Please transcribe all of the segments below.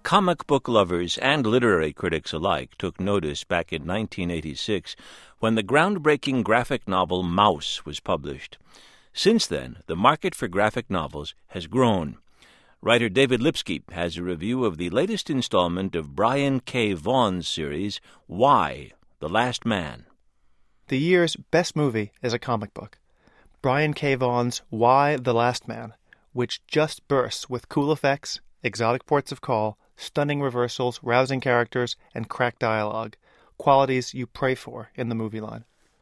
Comic book lovers and literary critics alike took notice back in 1986 when the groundbreaking graphic novel Maus was published. Since then, the market for graphic novels has grown. Writer David Lipsky has a review of the latest installment of Brian K. Vaughan's series, Y, The Last Man. The year's best movie is a comic book. Brian K. Vaughan's Y, The Last Man, which just bursts with cool effects, exotic ports of call, stunning reversals, rousing characters, and cracked dialogue, qualities you pray for in the movie line.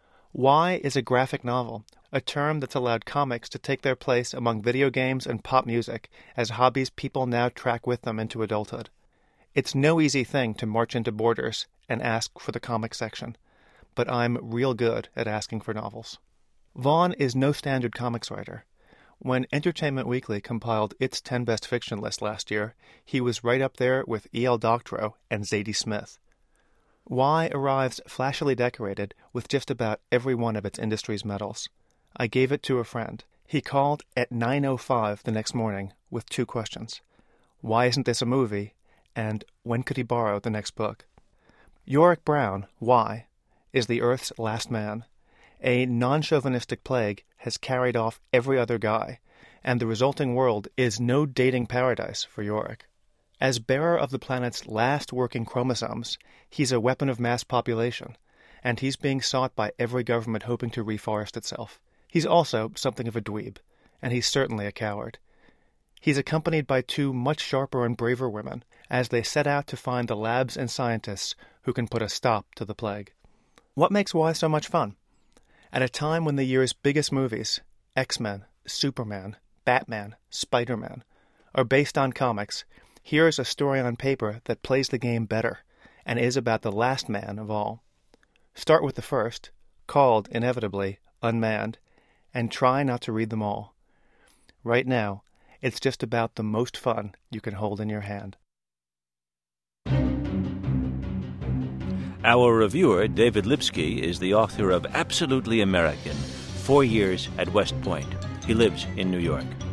Y is a graphic novel, a term that's allowed comics to take their place among video games and pop music as hobbies people now track with them into adulthood. It's no easy thing to march into Borders and ask for the comic section, but I'm real good at asking for novels. Vaughan is no standard comics writer. When Entertainment Weekly compiled its 10 best fiction list last year, he was right up there with E.L. Doctorow and Zadie Smith. Y arrives flashily decorated with just about every one of its industry's medals. I gave it to a friend. He called at 9:05 the next morning with 2 questions. Why isn't this a movie? And when could he borrow the next book? Yorick Brown, Y, is the Earth's last man. A non-chauvinistic plague has carried off every other guy, and the resulting world is no dating paradise for Yorick. As bearer of the planet's last working chromosomes, he's a weapon of mass population, and he's being sought by every government hoping to reforest itself. He's also something of a dweeb, and he's certainly a coward. He's accompanied by 2 much sharper and braver women as they set out to find the labs and scientists who can put a stop to the plague. What makes Y so much fun? At a time when the year's biggest movies, X-Men, Superman, Batman, Spider-Man, are based on comics, here's a story on paper that plays the game better and is about the last man of all. Start with the first, called, inevitably, Unmanned, and try not to read them all. Right now, it's just about the most fun you can hold in your hand. Our reviewer, David Lipsky, is the author of Absolutely American, 4 Years at West Point. He lives in New York.